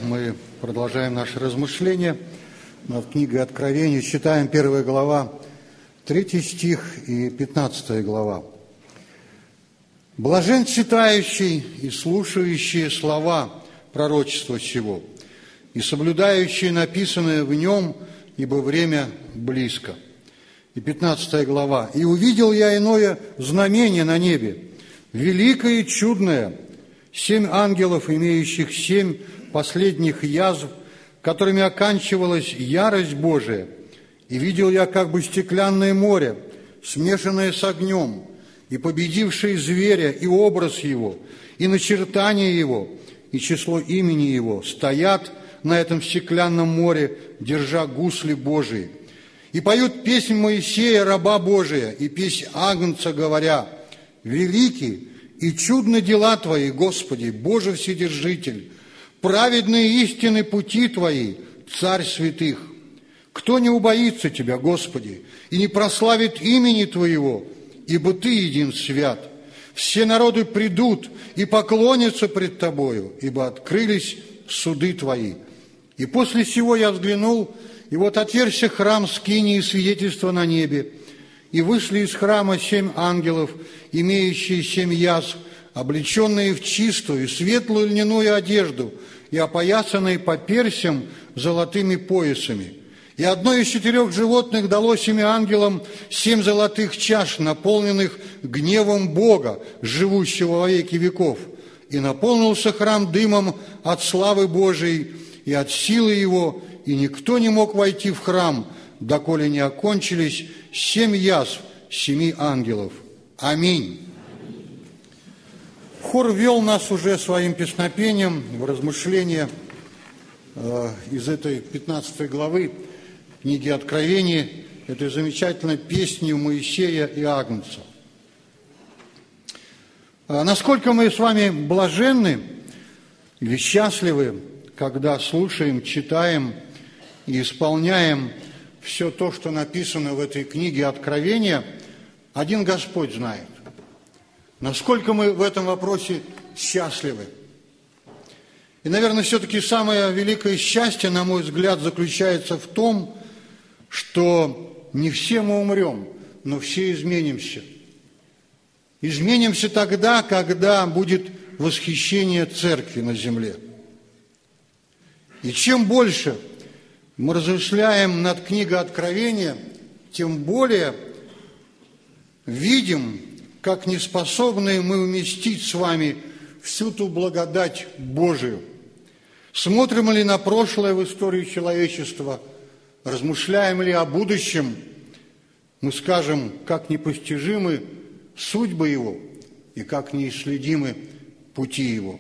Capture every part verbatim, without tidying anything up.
Мы продолжаем наши размышления над книгой Откровения. Читаем первая глава, третий стих и пятнадцатая глава. «Блажен читающий и слушающий слова пророчества сего, и соблюдающий написанное в нем, ибо время близко». И пятнадцатая глава. «И увидел я иное знамение на небе, великое и чудное, семь ангелов, имеющих семь последних язв, которыми оканчивалась ярость Божия. И видел я как бы стеклянное море, смешанное с огнем, и победивший зверя, и образ его, и начертание его, и число имени его, стоят на этом стеклянном море, держа гусли Божии. И поют песнь Моисея, раба Божия, и песнь Агнца, говоря: велики и чудны дела Твои, Господи, Боже Вседержитель, праведные истины пути Твои, Царь святых. Кто не убоится Тебя, Господи, и не прославит имени Твоего, ибо Ты един свят. Все народы придут и поклонятся пред Тобою, ибо открылись суды Твои. И после сего я взглянул, и вот отверзся храм скинии свидетельства на небе, и вышли из храма семь ангелов, имеющие семь язв, облеченные в чистую, светлую льняную одежду и опоясанные по персям золотыми поясами. И одно из четырех животных дало семи ангелам семь золотых чаш, наполненных гневом Бога, живущего во веки веков. И наполнился храм дымом от славы Божией и от силы Его, и никто не мог войти в храм, доколе не окончились семь язв семи ангелов. Аминь». Хор вел нас уже своим песнопением в размышления э, из этой пятнадцатой главы книги Откровения, этой замечательной песнью Моисея и Агнца. А насколько мы с вами блаженны или счастливы, когда слушаем, читаем и исполняем все то, что написано в этой книге Откровения, один Господь знает. Насколько мы в этом вопросе счастливы. И, наверное, все-таки самое великое счастье, на мой взгляд, заключается в том, что не все мы умрем, но все изменимся. Изменимся тогда, когда будет восхищение церкви на земле. И чем больше мы размышляем над книгой Откровения, тем более видим, как неспособные мы уместить с вами всю ту благодать Божию. Смотрим ли на прошлое в истории человечества, размышляем ли о будущем, мы скажем, как непостижимы судьбы Его и как неисследимы пути Его.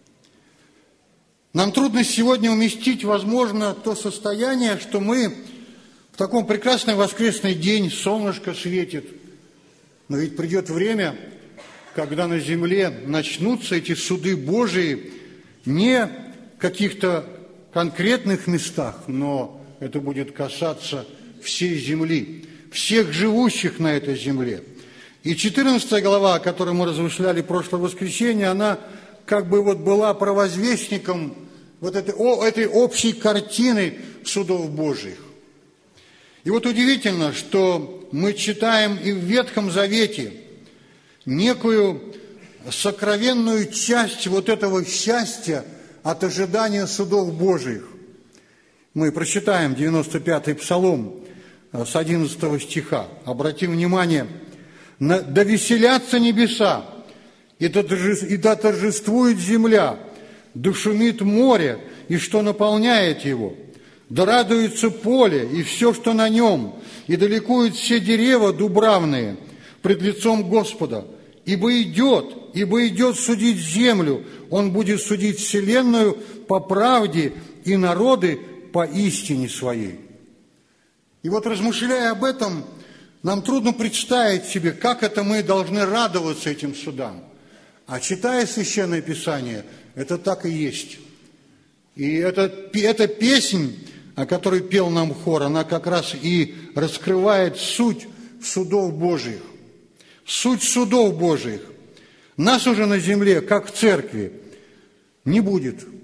Нам трудно сегодня уместить, возможно, то состояние, что мы в таком прекрасный воскресный день, солнышко светит, но ведь придет время, когда на земле начнутся эти суды Божии не в каких-то конкретных местах, но это будет касаться всей земли, всех живущих на этой земле. И четырнадцатая глава, о которой мы размышляли в прошлое воскресенье, она как бы вот была провозвестником вот этой, о, этой общей картины судов Божьих. И вот удивительно, что мы читаем и в Ветхом Завете некую сокровенную часть вот этого счастья от ожидания судов Божьих. Мы прочитаем девяносто пятый Псалом с одиннадцатого стиха. Обратим внимание: «Да веселятся небеса, и да торжествует земля, да шумит море, и что наполняет его. Да радуется поле и все, что на нем, и да ликуют все дерева дубравные пред лицом Господа. Ибо идет, ибо идет судить землю, Он будет судить вселенную по правде и народы по истине своей». И вот, размышляя об этом, нам трудно представить себе, как это мы должны радоваться этим судам. А читая Священное Писание, это так и есть. И эта, эта песнь, о которой пел нам хор, она как раз и раскрывает суть судов Божьих. Суть судов Божьих. Нас уже на земле, как в церкви, не будет.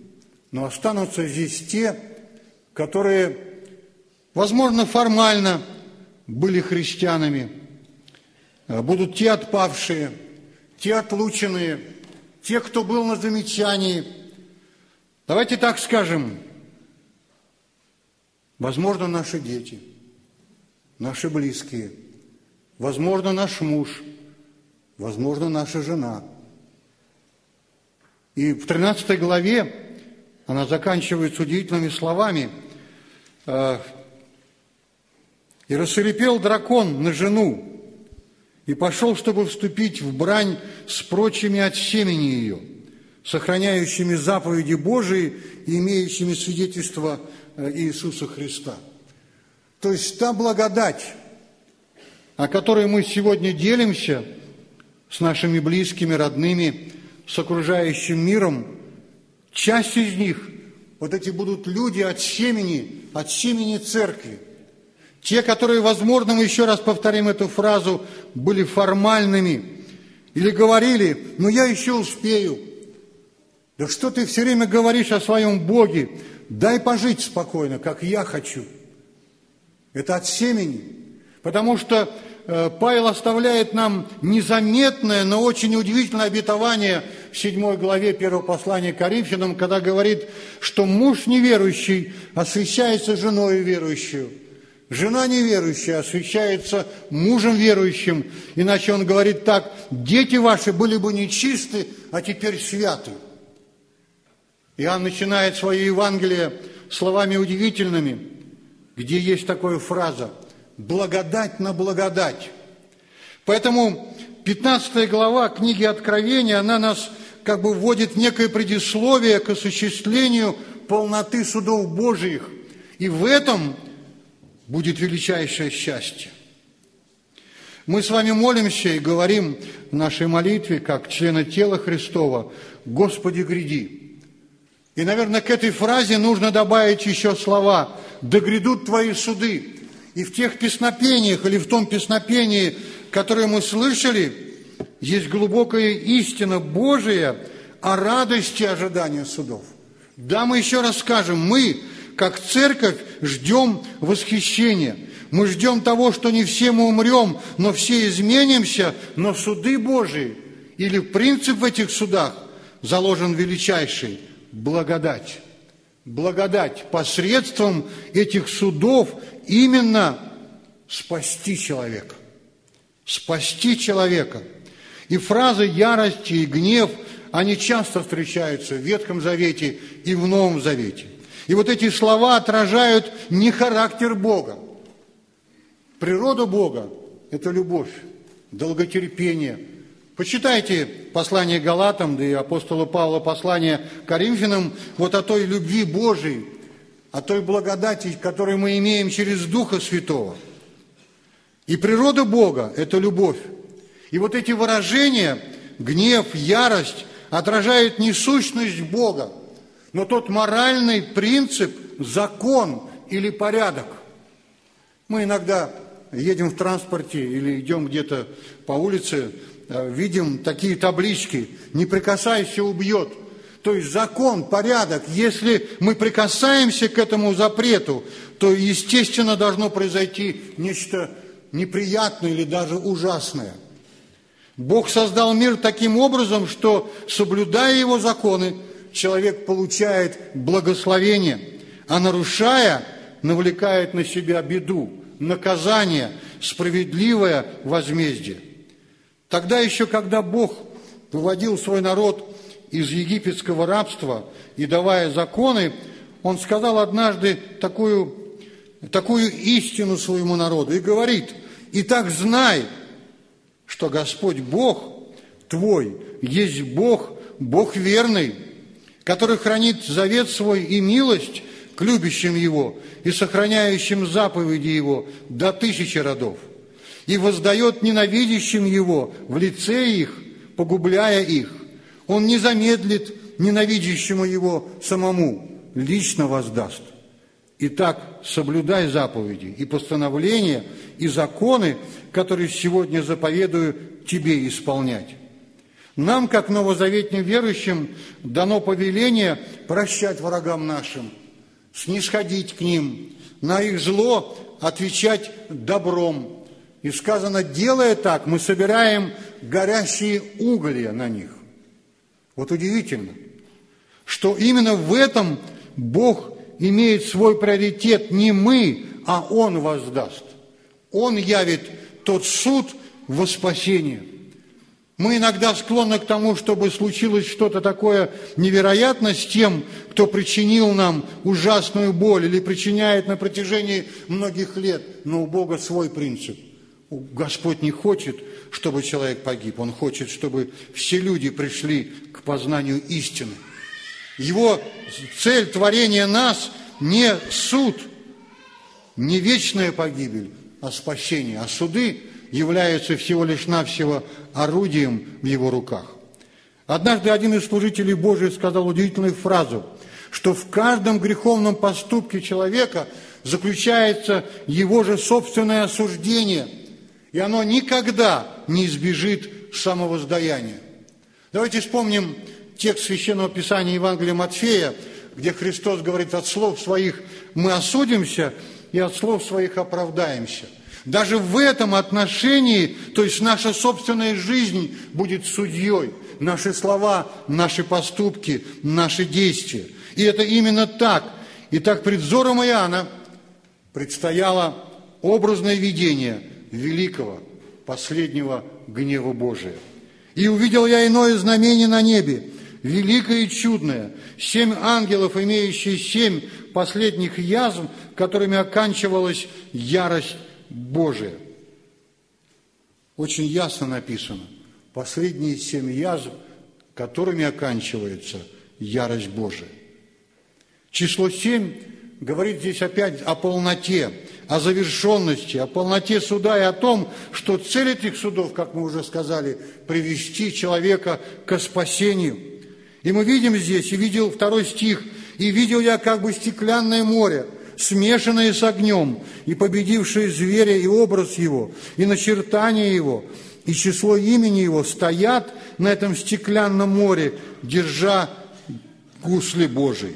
но останутся здесь те, которые, возможно, формально были христианами, будут те отпавшие, те отлученные, те, кто был на замечании. Давайте так скажем, возможно, наши дети, наши близкие, возможно, наш муж, возможно, наша жена. И в тринадцатой главе она заканчивается удивительными словами. «И рассвирепел дракон на жену, и пошел, чтобы вступить в брань с прочими от семени ее, сохраняющими заповеди Божии и имеющими свидетельство Иисуса Христа». То есть та благодать, о которой мы сегодня делимся с нашими близкими, родными, с окружающим миром, часть из них, вот эти будут люди от семени, от семени церкви. Те, которые, возможно, мы еще раз повторим эту фразу, были формальными или говорили: «Ну, я еще успею». Да что ты все время говоришь о своем Боге? Дай пожить спокойно, как я хочу. Это от семени. Потому что э, Павел оставляет нам незаметное, но очень удивительное обетование в седьмой главе первого послания к Коринфянам, когда говорит, что муж неверующий освящается женой верующую. Жена неверующая освящается мужем верующим. Иначе он говорит так: дети ваши были бы нечисты, а теперь святы. Иоанн начинает свое Евангелие словами удивительными, где есть такая фраза: «благодать на благодать». Поэтому пятнадцатая глава книги Откровения, она нас как бы вводит в некое предисловие к осуществлению полноты судов Божиих. И в этом будет величайшее счастье. Мы с вами молимся и говорим в нашей молитве, как члены тела Христова: «Господи, гряди». И, наверное, к этой фразе нужно добавить еще слова: «Да грядут Твои суды». И в тех песнопениях, или в том песнопении, которое мы слышали, есть глубокая истина Божия о радости ожидания судов. Да, мы еще раз скажем, мы, как церковь, ждем восхищения. Мы ждем того, что не все мы умрем, но все изменимся, но суды Божии, или принцип в этих судах заложен величайший – благодать. Благодать посредством этих судов именно спасти человека. Спасти человека. И фразы ярости и гнев, они часто встречаются в Ветхом Завете и в Новом Завете. И вот эти слова отражают не характер Бога. Природа Бога – это любовь, долготерпение. Почитайте послание Галатам, да и апостола Павла послание Коринфянам, вот о той любви Божией, о той благодати, которую мы имеем через Духа Святого. И природа Бога – это любовь. И вот эти выражения – гнев, ярость – отражают не сущность Бога, но тот моральный принцип, закон или порядок. Мы иногда едем в транспорте или идем где-то по улице, видим такие таблички: «Не прикасайся, убьет». То есть закон, порядок. Если мы прикасаемся к этому запрету, то, естественно, должно произойти нечто неприятное или даже ужасное. Бог создал мир таким образом, что, соблюдая его законы, человек получает благословение, а нарушая, навлекает на себя беду, наказание, справедливое возмездие. Тогда еще, когда Бог выводил свой народ из египетского рабства и давая законы, Он сказал однажды такую, такую истину своему народу и говорит: «Итак, знай, что Господь Бог твой есть Бог, Бог верный, который хранит завет свой и милость к любящим Его и сохраняющим заповеди Его до тысячи родов, и воздает ненавидящим Его в лице их, погубляя их. Он не замедлит ненавидящему Его самому, лично воздаст. Итак, соблюдай заповеди и постановления, и законы, которые сегодня заповедую тебе исполнять». Нам, как новозаветным верующим, дано повеление прощать врагам нашим, снисходить к ним, на их зло отвечать добром. И сказано, делая так, мы собираем горящие уголья на них. Вот удивительно, что именно в этом Бог имеет свой приоритет. Не мы, а Он воздаст. Он явит тот суд во спасение. Мы иногда склонны к тому, чтобы случилось что-то такое невероятное с тем, кто причинил нам ужасную боль или причиняет на протяжении многих лет. Но у Бога свой принцип. Господь не хочет, чтобы человек погиб. Он хочет, чтобы все люди пришли к познанию истины. Его цель творения нас не суд, не вечная погибель, а спасение. А суды являются всего лишь навсего орудием в его руках. Однажды один из служителей Божьих сказал удивительную фразу, что в каждом греховном поступке человека заключается его же собственное осуждение, и оно никогда не избежит самовоздаяния. Давайте вспомним текст Священного Писания Евангелия Матфея, где Христос говорит, от слов своих мы осудимся, и от слов своих оправдаемся. Даже в этом отношении, то есть наша собственная жизнь будет судьей, наши слова, наши поступки, наши действия. И это именно так. И так пред взором Иоанна предстояло образное видение великого, последнего гнева Божия. «И увидел я иное знамение на небе, великое и чудное, семь ангелов, имеющие семь последних язв, которыми оканчивалась ярость Божия». Очень ясно написано. Последние семь язв, которыми оканчивается ярость Божия. Число семь говорит здесь опять о полноте, о завершенности, о полноте суда и о том, что цель этих судов, как мы уже сказали, привести человека к спасению. И мы видим здесь, и видел второй стих, «И видел я как бы стеклянное море, смешанное с огнем, и победившие зверя и образ его, и начертание его, и число имени его стоят на этом стеклянном море, держа гусли Божии».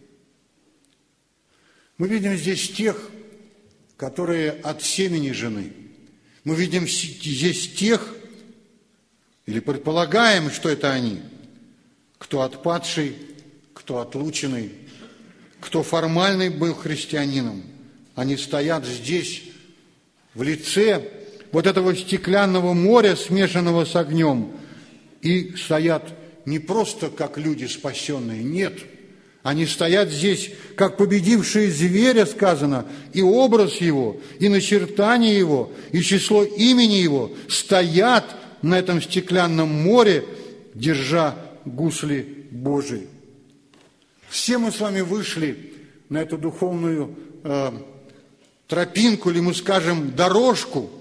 Мы видим здесь тех, которые от семени жены. Мы видим здесь тех, или предполагаем, что это они, кто отпадший, кто отлученный, кто формальный был христианином. Они стоят здесь в лице вот этого стеклянного моря, смешанного с огнем, и стоят не просто как люди спасенные, нет. Они стоят здесь, как победившие зверя, сказано, и образ его, и начертание его, и число имени его стоят на этом стеклянном море, держа гусли Божии. Все мы с вами вышли на эту духовную э, тропинку, или мы скажем, дорожку.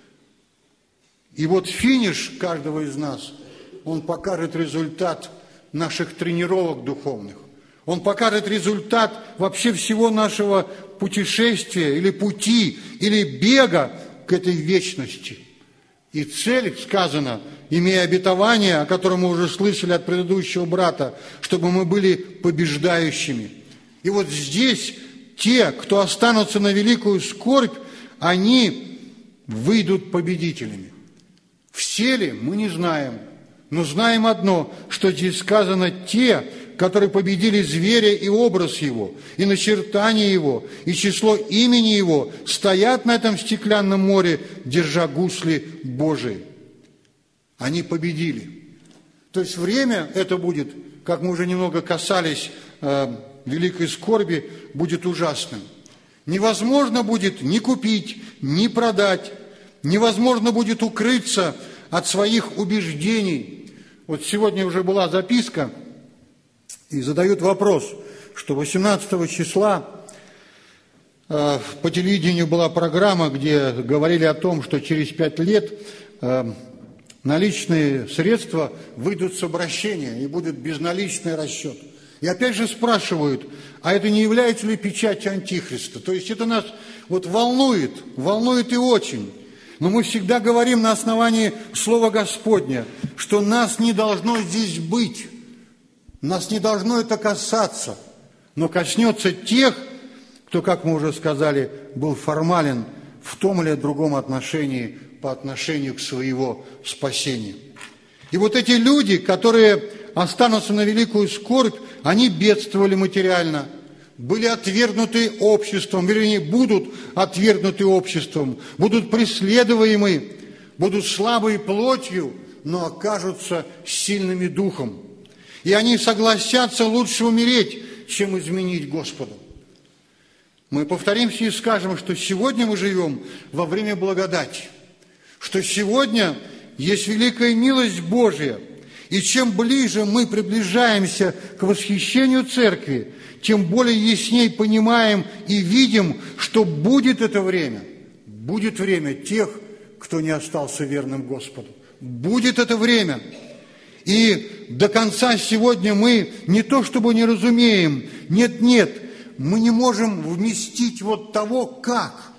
И вот финиш каждого из нас, он покажет результат наших тренировок духовных. Он покажет результат вообще всего нашего путешествия или пути, или бега к этой вечности. И цель, сказано, имея обетование, о котором мы уже слышали от предыдущего брата, чтобы мы были побеждающими. И вот здесь те, кто останутся на великую скорбь, они выйдут победителями. Все ли, мы не знаем, но знаем одно, что здесь сказано «те», которые победили зверя и образ его, и начертание его, и число имени его, стоят на этом стеклянном море, держа гусли Божии. Они победили. То есть время это будет, как мы уже немного касались э, великой скорби, будет ужасным. Невозможно будет ни купить, ни продать, невозможно будет укрыться от своих убеждений. Вот сегодня уже была записка, и задают вопрос, что восемнадцатого числа э, по телевидению была программа, где говорили о том, что через пять лет э, наличные средства выйдут с обращения и будет безналичный расчет. И опять же спрашивают, а это не является ли печатью Антихриста? То есть это нас вот волнует, волнует и очень. Но мы всегда говорим на основании Слова Господня, что нас не должно здесь быть, нас не должно это касаться, но коснется тех, кто, как мы уже сказали, был формален в том или другом отношении по отношению к своего спасению. И вот эти люди, которые останутся на великую скорбь, они бедствовали материально, были отвергнуты обществом, вернее, будут отвергнуты обществом, будут преследуемы, будут слабые плотью, но окажутся сильными духом. И они согласятся лучше умереть, чем изменить Господу. Мы повторимся и скажем, что сегодня мы живем во время благодати, что сегодня есть великая милость Божья, и чем ближе мы приближаемся к восхищению Церкви, тем более ясней понимаем и видим, что будет это время. Будет время тех, кто не остался верным Господу. Будет это время. И до конца сегодня мы не то чтобы не разумеем, нет-нет, мы не можем вместить вот того, как.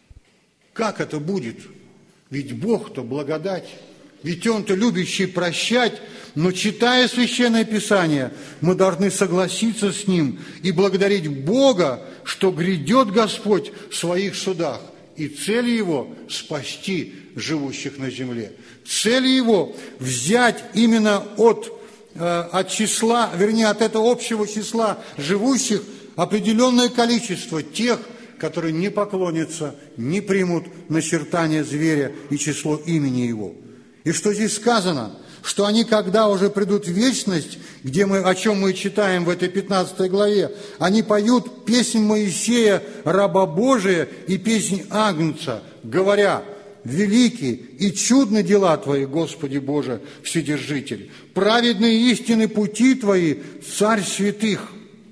Как это будет? Ведь Бог-то благодать. Ведь Он-то любящий прощать, но, читая Священное Писание, мы должны согласиться с Ним и благодарить Бога, что грядет Господь в своих судах, и цель Его – спасти живущих на земле. Цель Его – взять именно от, э, от числа, вернее, от этого общего числа живущих определенное количество тех, которые не поклонятся, не примут начертание зверя и число имени Его. И что здесь сказано? Что они, когда уже придут в вечность, где мы, о чем мы читаем в этой пятнадцатой главе, они поют песнь Моисея, раба Божия, и песнь Агнца, говоря: «Велики и чудны дела Твои, Господи Боже, Вседержитель, праведные истины пути Твои, Царь святых».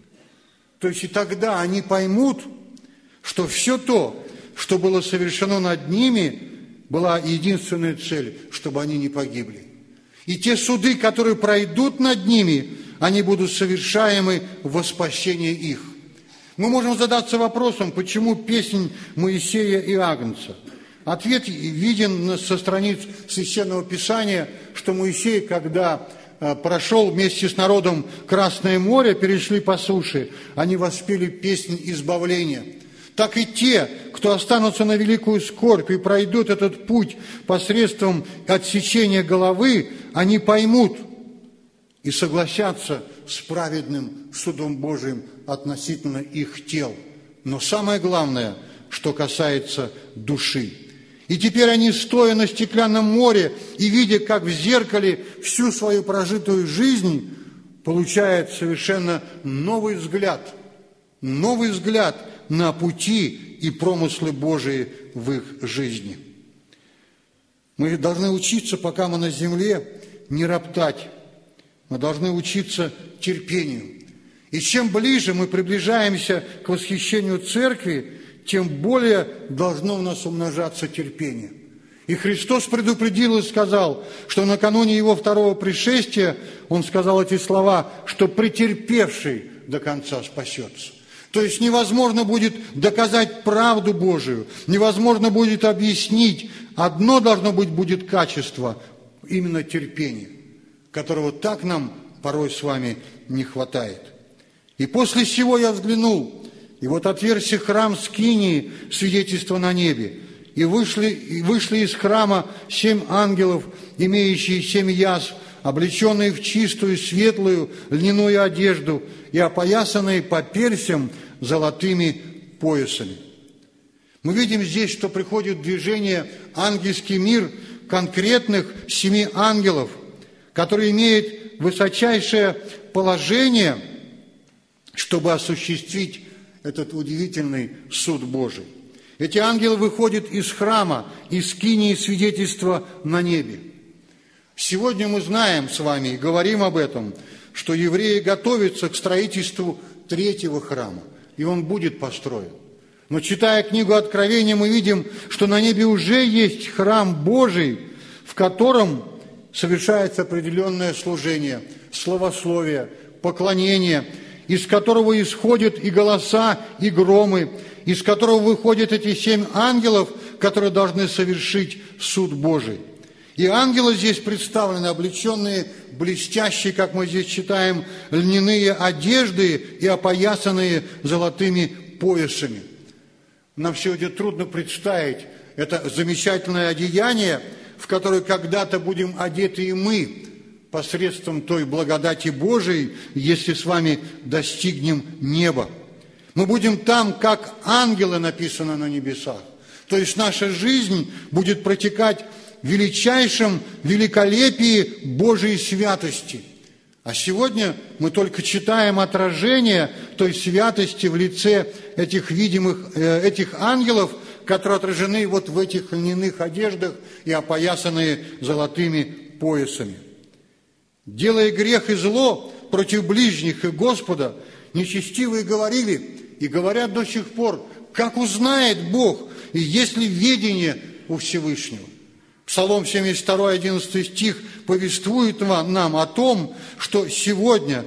То есть и тогда они поймут, что все то, что было совершено над ними, была единственная цель, чтобы они не погибли. И те суды, которые пройдут над ними, они будут совершаемы во спасение их. Мы можем задаться вопросом, почему песнь Моисея и Агнца? Ответ виден со страниц Священного Писания, что Моисей, когда прошел вместе с народом Красное море, перешли по суше, они воспели песнь избавления. Так и те, кто останутся на великую скорбь и пройдут этот путь посредством отсечения головы, они поймут и согласятся с праведным судом Божиим относительно их тел. Но самое главное, что касается души. И теперь они, стоя на стеклянном море и видя, как в зеркале всю свою прожитую жизнь, получают совершенно новый взгляд, новый взгляд на пути и промыслы Божии в их жизни. Мы должны учиться, пока мы на земле, не роптать. Мы должны учиться терпению. И чем ближе мы приближаемся к восхищению Церкви, тем более должно у нас умножаться терпение. И Христос предупредил и сказал, что накануне Его второго пришествия Он сказал эти слова, что претерпевший до конца спасется. То есть невозможно будет доказать правду Божию, невозможно будет объяснить. Одно должно быть будет качество, именно терпение, которого так нам порой с вами не хватает. И после сего я взглянул, и вот отверзся храм Скинии, свидетельство на небе, и вышли, и вышли из храма семь ангелов, имеющие семь язв, облеченные в чистую, светлую, льняную одежду и опоясанные по персям золотыми поясами. Мы видим здесь, что приходит в движение ангельский мир конкретных семи ангелов, который имеет высочайшее положение, чтобы осуществить этот удивительный суд Божий. Эти ангелы выходят из храма, из скинии свидетельства на небе. Сегодня мы знаем с вами и говорим об этом, что евреи готовятся к строительству третьего храма, и он будет построен. Но читая книгу Откровения, мы видим, что на небе уже есть храм Божий, в котором совершается определенное служение, славословие, поклонение, из которого исходят и голоса, и громы, из которого выходят эти семь ангелов, которые должны совершить суд Божий. И ангелы здесь представлены, облеченные блестящие, как мы здесь читаем, льняные одежды и опоясанные золотыми поясами. Нам сегодня трудно представить это замечательное одеяние, в которое когда-то будем одеты и мы, посредством той благодати Божией, если с вами достигнем неба. Мы будем там, как ангелы, написано на небесах. То есть наша жизнь будет протекать в величайшем великолепии Божией святости. А сегодня мы только читаем отражение той святости в лице этих видимых, этих ангелов, которые отражены вот в этих льняных одеждах и опоясанные золотыми поясами. Делая грех и зло против ближних и Господа, нечестивые говорили и говорят до сих пор: как узнает Бог, и есть ли ведение у Всевышнего? Псалом семьдесят два, одиннадцатый стих повествует нам о том, что сегодня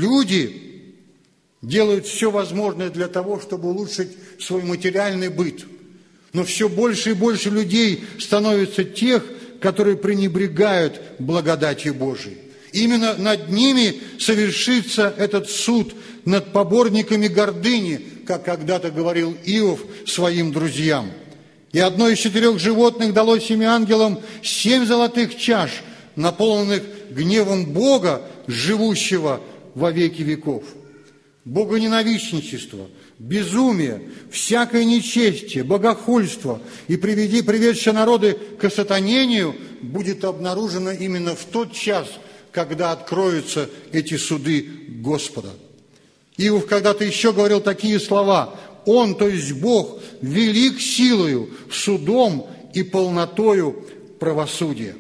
люди делают все возможное для того, чтобы улучшить свой материальный быт. Но все больше и больше людей становится тех, которые пренебрегают благодатью Божией. Именно над ними совершится этот суд, над поборниками гордыни, как когда-то говорил Иов своим друзьям. И одно из четырех животных дало семи ангелам семь золотых чаш, наполненных гневом Бога, живущего во веки веков. Богоненавистничество, безумие, всякое нечестие, богохульство и приведи, приведшее народы к осатанению будет обнаружено именно в тот час, когда откроются эти суды Господа. Иов когда-то еще говорил такие слова: «Он, то есть Бог, велик силою, судом и полнотою правосудия».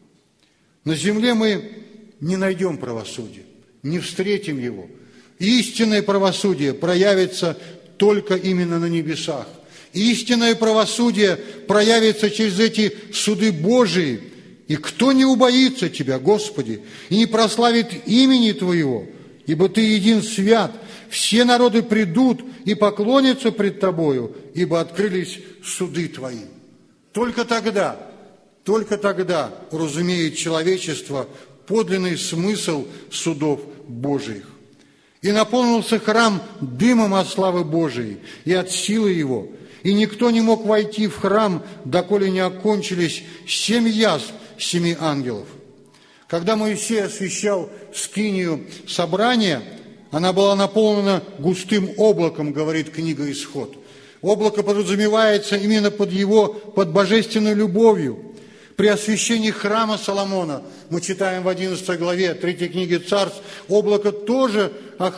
На земле мы не найдем правосудия, не встретим его. Истинное правосудие проявится только именно на небесах. Истинное правосудие проявится через эти суды Божии. И кто не убоится Тебя, Господи, и не прославит имени Твоего, ибо Ты един свят, все народы придут и поклонятся пред Тобою, ибо открылись суды Твои. Только тогда, только тогда уразумеет человечество подлинный смысл судов Божиих. И наполнился храм дымом от славы Божией и от силы Его, и никто не мог войти в храм, доколе не окончились семь язв семи ангелов. Когда Моисей освящал скинию собрания, она была наполнена густым облаком, говорит книга Исход. Облако подразумевается именно под его, под божественной любовью. При освящении храма Соломона, мы читаем в одиннадцатой главе третьей книги Царств, облако тоже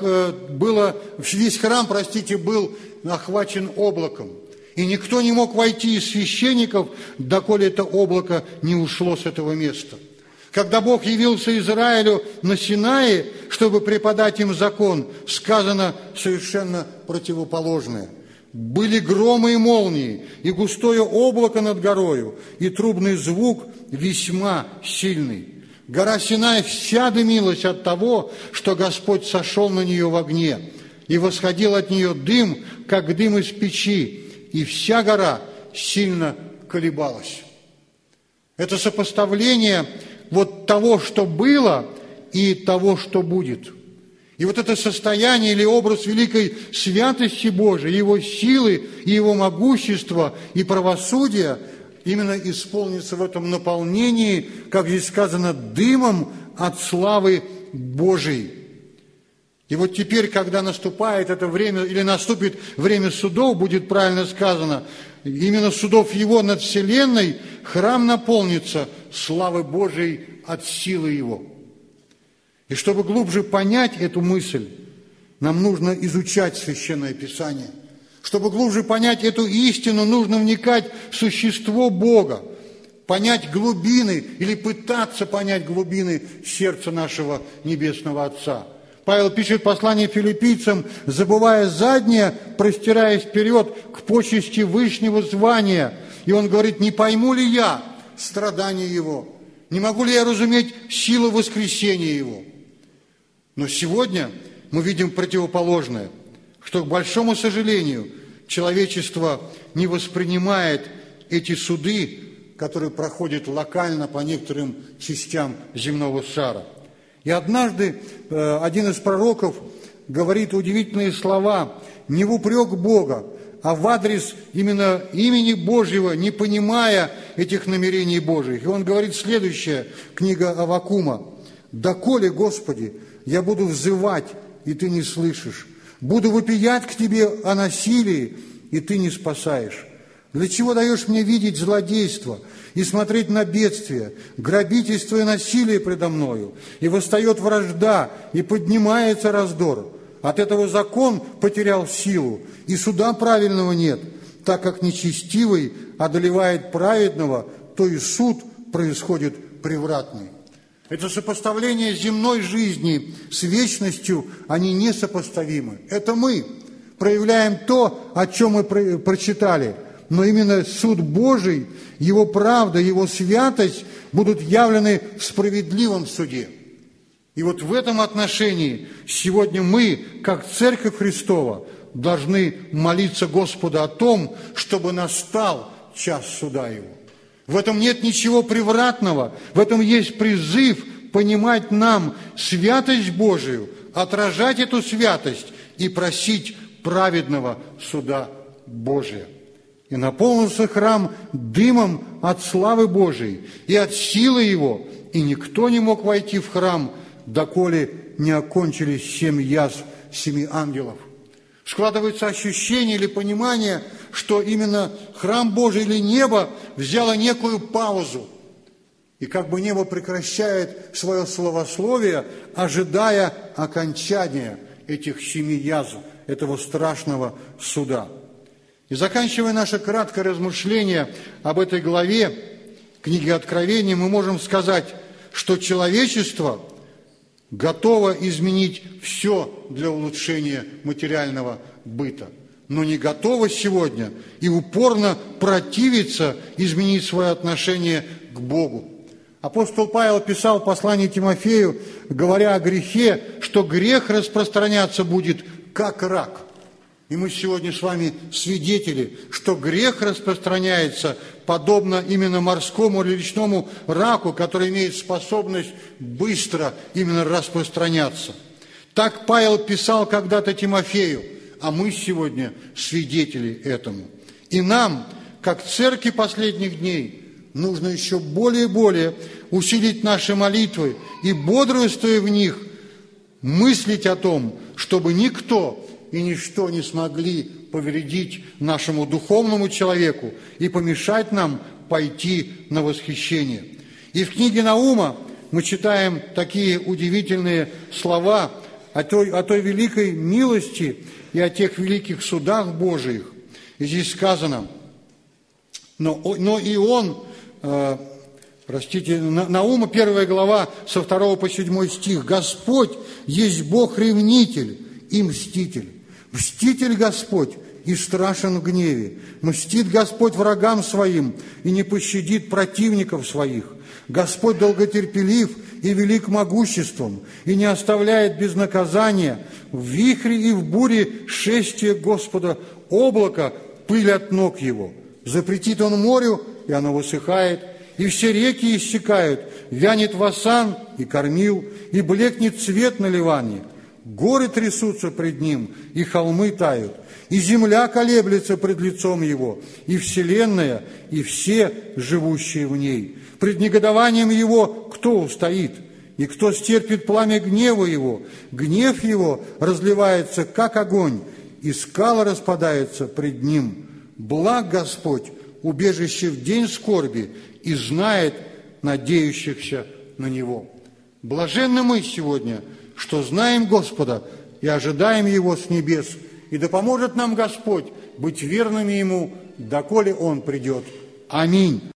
было, весь храм, простите, был охвачен облаком. И никто не мог войти из священников, доколе это облако не ушло с этого места. Когда Бог явился Израилю на Синае, чтобы преподать им закон, сказано совершенно противоположное. Были громы и молнии, и густое облако над горою, и трубный звук весьма сильный. Гора Синай вся дымилась от того, что Господь сошел на нее в огне, и восходил от нее дым, как дым из печи, и вся гора сильно колебалась. Это сопоставление вот того, что было, и того, что будет. И вот это состояние или образ великой святости Божией, Его силы, и Его могущества, и правосудия именно исполнится в этом наполнении, как здесь сказано, дымом от славы Божией. И вот теперь, когда наступает это время, или наступит время судов, будет правильно сказано, именно судов Его над вселенной, храм наполнится славы Божией от силы Его. И чтобы глубже понять эту мысль, нам нужно изучать Священное Писание. Чтобы глубже понять эту истину, нужно вникать в существо Бога, понять глубины или пытаться понять глубины сердца нашего Небесного Отца. Павел пишет послание филиппийцам: забывая заднее, простираясь вперед к почести вышнего звания. И он говорит: не пойму ли я страдания Его? Не могу ли я разуметь силу воскресения Его? Но сегодня мы видим противоположное, что, к большому сожалению, человечество не воспринимает эти суды, которые проходят локально по некоторым частям земного шара. И однажды э, один из пророков говорит удивительные слова не в упрек Бога, а в адрес именно имени Божьего, не понимая этих намерений Божьих. И он говорит следующее, книга Аввакума: «Доколе, Господи, я буду взывать, и Ты не слышишь, буду вопиять к Тебе о насилии, и Ты не спасаешь. Для чего даешь мне видеть злодейство и смотреть на бедствие, грабительство и насилие предо мною? И восстает вражда, и поднимается раздор. От этого закон потерял силу, и суда правильного нет. Так как нечестивый одолевает праведного, то и суд происходит превратный». Это сопоставление земной жизни с вечностью, они несопоставимы. Это мы проявляем то, о чем мы прочитали. Но именно суд Божий, Его правда, Его святость будут явлены в справедливом суде. И вот в этом отношении сегодня мы, как Церковь Христова, должны молиться Господу о том, чтобы настал час суда Его. В этом нет ничего превратного, в этом есть призыв понимать нам святость Божию, отражать эту святость и просить праведного суда Божия. И наполнился храм дымом от славы Божией и от силы Его, и никто не мог войти в храм, доколе не окончились семь язв семи ангелов. Складывается ощущение или понимание, что именно храм Божий или небо взяло некую паузу, и как бы небо прекращает свое словословие, ожидая окончания этих семи язв, этого страшного суда. И заканчивая наше краткое размышление об этой главе книги Откровения, мы можем сказать, что человечество готово изменить все для улучшения материального быта, но не готово сегодня и упорно противится изменить свое отношение к Богу. Апостол Павел писал в послании Тимофею, говоря о грехе, что грех распространяться будет как рак. И мы сегодня с вами свидетели, что грех распространяется подобно именно морскому или речному раку, который имеет способность быстро именно распространяться. Так Павел писал когда-то Тимофею, а мы сегодня свидетели этому. И нам, как церкви последних дней, нужно еще более и более усилить наши молитвы и, бодрствуя в них, мыслить о том, чтобы никто и ничто не смогли повредить нашему духовному человеку и помешать нам пойти на восхищение. И в книге Наума мы читаем такие удивительные слова о той, о той великой милости и о тех великих судах Божиих. И здесь сказано, но, но и он, э, простите, Наума, первая глава, со второго по седьмой стих, «Господь есть Бог-ревнитель и мститель. Мститель Господь и страшен в гневе. Мстит Господь врагам своим и не пощадит противников своих. Господь долготерпелив и велик могуществом, и не оставляет без наказания. В вихре и в буре шествие Господа, облако, пыль от ног Его. Запретит Он морю, и оно высыхает, и все реки иссякают, вянет васан и кормил, и блекнет цвет на Ливане. Горы трясутся пред Ним, и холмы тают, и земля колеблется пред лицом Его, и вселенная, и все живущие в ней. Пред негодованием Его кто устоит, и кто стерпит пламя гнева Его? Гнев Его разливается, как огонь, и скалы распадаются пред Ним. Благ Господь, убежище в день скорби, и знает надеющихся на Него». Блаженны мы сегодня, что знаем Господа и ожидаем Его с небес, и да поможет нам Господь быть верными Ему, доколе Он придет. Аминь.